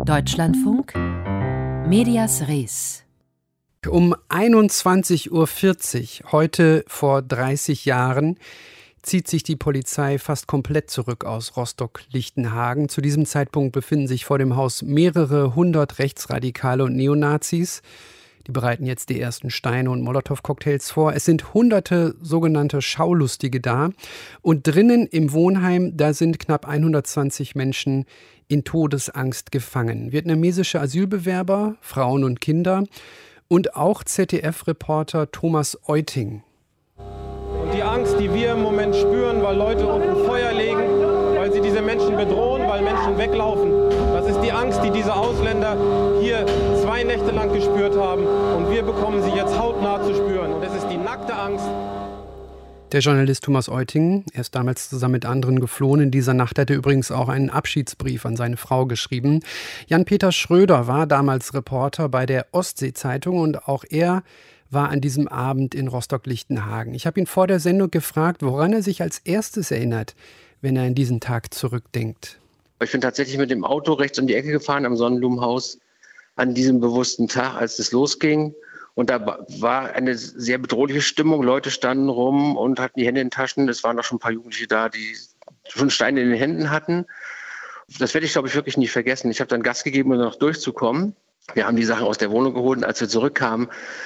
Deutschlandfunk, Medias Res. Um 21:40 Uhr, heute vor 30 Jahren, zieht sich die Polizei fast komplett zurück aus Rostock-Lichtenhagen. Zu diesem Zeitpunkt befinden sich vor dem Haus mehrere hundert Rechtsradikale und Neonazis. Die bereiten jetzt die ersten Steine und Molotow-Cocktails vor. Es sind hunderte sogenannte Schaulustige da. Und drinnen im Wohnheim, da sind knapp 120 Menschen in Todesangst gefangen. Vietnamesische Asylbewerber, Frauen und Kinder und auch ZDF-Reporter Thomas Euting. Und die Angst, die wir im Moment spüren, weil Leute unten Feuer legen, weil sie diese Menschen bedrohen, weil Menschen weglaufen, das ist die Angst, die diese Ausländer hier 2 Nächte lang gespürt haben. Und wir bekommen sie jetzt hautnah zu spüren. Und es ist die nackte Angst. Der Journalist Thomas Euting, er ist damals zusammen mit anderen geflohen. In dieser Nacht hat er übrigens auch einen Abschiedsbrief an seine Frau geschrieben. Jan-Peter Schröder war damals Reporter bei der Ostsee-Zeitung und auch er war an diesem Abend in Rostock-Lichtenhagen. Ich habe ihn vor der Sendung gefragt, woran er sich als erstes erinnert, wenn er an diesen Tag zurückdenkt. Ich bin tatsächlich mit dem Auto rechts um die Ecke gefahren am Sonnenblumenhaus an diesem bewussten Tag, als es losging. Und da war eine sehr bedrohliche Stimmung. Leute standen rum und hatten die Hände in den Taschen. Es waren auch schon ein paar Jugendliche da, die schon Steine in den Händen hatten. Das werde ich, glaube ich, wirklich nicht vergessen. Ich habe dann Gas gegeben, um noch durchzukommen. Wir haben die Sachen aus der Wohnung geholt und als wir zurückkamen,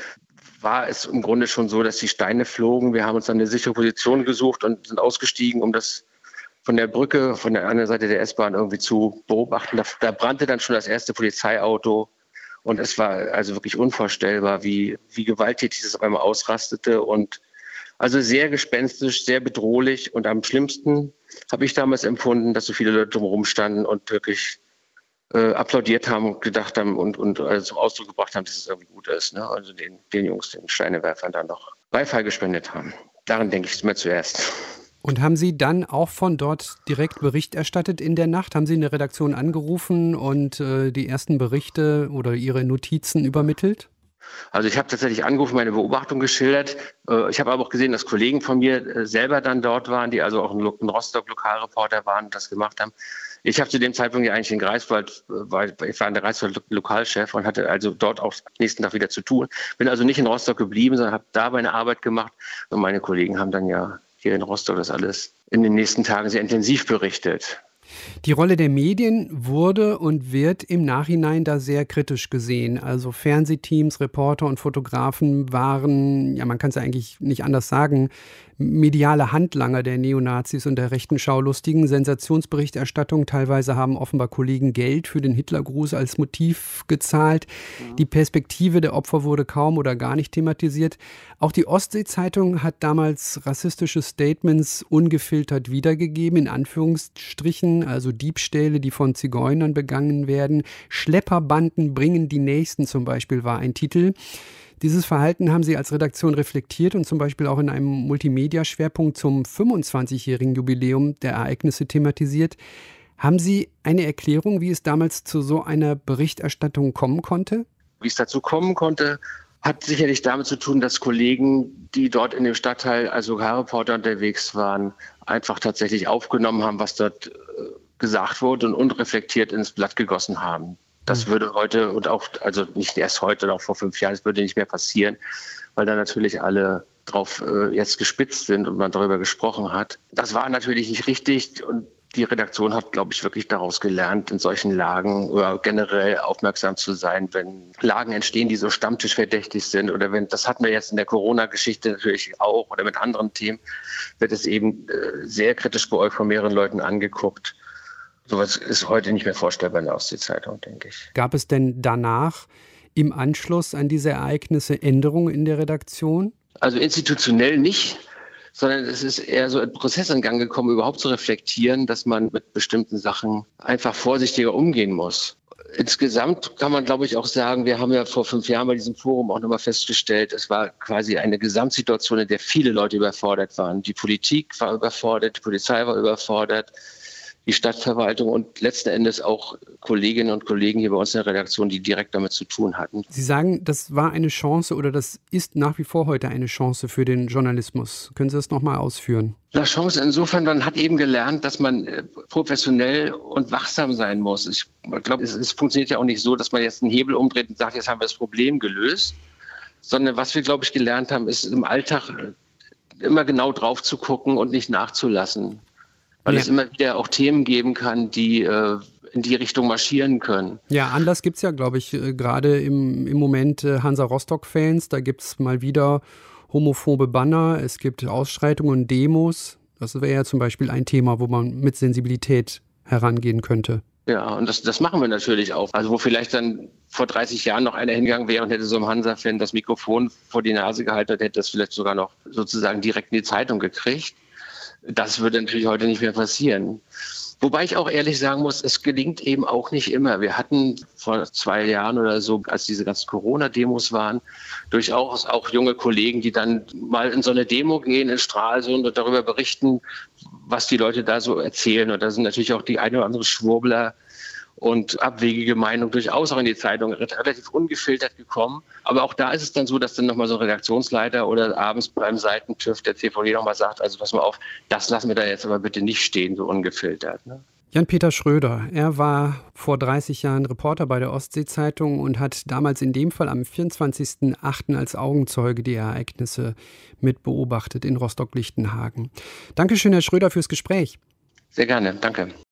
war es im Grunde schon so, dass die Steine flogen. Wir haben uns dann eine sichere Position gesucht und sind ausgestiegen, um das von der Brücke, von der anderen Seite der S-Bahn irgendwie zu beobachten. Da brannte dann schon das erste Polizeiauto. Und es war also wirklich unvorstellbar, wie gewalttätig das auf einmal ausrastete. Und also sehr gespenstisch, sehr bedrohlich. Und am schlimmsten habe ich damals empfunden, dass so viele Leute drumherum standen und wirklich applaudiert haben und gedacht haben und also zum Ausdruck gebracht haben, dass es irgendwie gut ist. Ne? Also den Jungs, den Steinewerfern dann noch Beifall gespendet haben. Daran denke ich mir zuerst. Und haben Sie dann auch von dort direkt Bericht erstattet in der Nacht? Haben Sie eine Redaktion angerufen und die ersten Berichte oder Ihre Notizen übermittelt? Also ich habe tatsächlich angerufen, meine Beobachtung geschildert. Ich habe aber auch gesehen, dass Kollegen von mir selber dann dort waren, die also auch ein Rostock-Lokalreporter waren und das gemacht haben. Ich habe zu dem Zeitpunkt ja eigentlich in Greifswald, ich war in der Greifswald Lokalchef und hatte also dort auch nächsten Tag wieder zu tun. Bin also nicht in Rostock geblieben, sondern habe da meine Arbeit gemacht. Und meine Kollegen haben dann ja hier in Rostock das alles in den nächsten Tagen sehr intensiv berichtet. Die Rolle der Medien wurde und wird im Nachhinein da sehr kritisch gesehen. Also Fernsehteams, Reporter und Fotografen waren, ja man kann es ja eigentlich nicht anders sagen, mediale Handlanger der Neonazis und der rechten Schaulustigen. Sensationsberichterstattung, teilweise haben offenbar Kollegen Geld für den Hitlergruß als Motiv gezahlt. Die Perspektive der Opfer wurde kaum oder gar nicht thematisiert. Auch die Ostsee-Zeitung hat damals rassistische Statements ungefiltert wiedergegeben, in Anführungsstrichen, also Diebstähle, die von Zigeunern begangen werden. Schlepperbanden bringen die Nächsten zum Beispiel war ein Titel. Dieses Verhalten haben Sie als Redaktion reflektiert und zum Beispiel auch in einem Multimedia-Schwerpunkt zum 25-jährigen Jubiläum der Ereignisse thematisiert. Haben Sie eine Erklärung, wie es damals zu so einer Berichterstattung kommen konnte? Wie es dazu kommen konnte, hat sicherlich damit zu tun, dass Kollegen, die dort in dem Stadtteil als Lokalreporter unterwegs waren, einfach tatsächlich aufgenommen haben, was dort gesagt wurde und unreflektiert ins Blatt gegossen haben. Das würde heute und auch, also nicht erst heute, sondern auch vor 5 Jahren, das würde nicht mehr passieren, weil da natürlich alle drauf jetzt gespitzt sind und man darüber gesprochen hat. Das war natürlich nicht richtig und die Redaktion hat, glaube ich, wirklich daraus gelernt, in solchen Lagen oder generell aufmerksam zu sein, wenn Lagen entstehen, die so stammtischverdächtig sind oder wenn, das hatten wir jetzt in der Corona-Geschichte natürlich auch oder mit anderen Themen, wird es eben sehr kritisch beäugt von mehreren Leuten angeguckt. Sowas ist heute nicht mehr vorstellbar in der Ostsee-Zeitung, denke ich. Gab es denn danach im Anschluss an diese Ereignisse Änderungen in der Redaktion? Also institutionell nicht, sondern es ist eher so ein Prozess in Gang gekommen, überhaupt zu reflektieren, dass man mit bestimmten Sachen einfach vorsichtiger umgehen muss. Insgesamt kann man, glaube ich, auch sagen, wir haben ja vor 5 Jahren bei diesem Forum auch nochmal festgestellt, es war quasi eine Gesamtsituation, in der viele Leute überfordert waren. Die Politik war überfordert, die Polizei war überfordert. die Stadtverwaltung und letzten Endes auch Kolleginnen und Kollegen hier bei uns in der Redaktion, die direkt damit zu tun hatten. Sie sagen, das war eine Chance oder das ist nach wie vor heute eine Chance für den Journalismus. Können Sie das nochmal ausführen? Na, Chance insofern, man hat eben gelernt, dass man professionell und wachsam sein muss. Ich glaube, es funktioniert ja auch nicht so, dass man jetzt einen Hebel umdreht und sagt, jetzt haben wir das Problem gelöst, sondern was wir, glaube ich, gelernt haben, ist im Alltag immer genau drauf zu gucken und nicht nachzulassen. Weil es immer wieder auch Themen geben kann, die in die Richtung marschieren können. Ja, Anlass gibt es ja, glaube ich, gerade im Moment Hansa Rostock-Fans. Da gibt es mal wieder homophobe Banner, es gibt Ausschreitungen und Demos. Das wäre ja zum Beispiel ein Thema, wo man mit Sensibilität herangehen könnte. Ja, und das machen wir natürlich auch. Also wo vielleicht dann vor 30 Jahren noch einer hingegangen wäre und hätte so einem Hansa-Fan das Mikrofon vor die Nase gehalten und hätte das vielleicht sogar noch sozusagen direkt in die Zeitung gekriegt. Das würde natürlich heute nicht mehr passieren. Wobei ich auch ehrlich sagen muss, es gelingt eben auch nicht immer. Wir hatten vor 2 Jahren oder so, als diese ganzen Corona-Demos waren, durchaus auch junge Kollegen, die dann mal in so eine Demo gehen in Stralsund und darüber berichten, was die Leute da so erzählen. Und da sind natürlich auch die eine oder andere Schwurbler und abwegige Meinung durchaus auch in die Zeitung relativ ungefiltert gekommen. Aber auch da ist es dann so, dass dann nochmal so ein Redaktionsleiter oder abends beim Seiten-TÜV der CVD nochmal sagt, also pass mal auf, das lassen wir da jetzt aber bitte nicht stehen, so ungefiltert. Ne? Jan-Peter Schröder, er war vor 30 Jahren Reporter bei der Ostsee-Zeitung und hat damals in dem Fall am 24.08. als Augenzeuge die Ereignisse mit beobachtet in Rostock-Lichtenhagen. Dankeschön, Herr Schröder, fürs Gespräch. Sehr gerne, danke.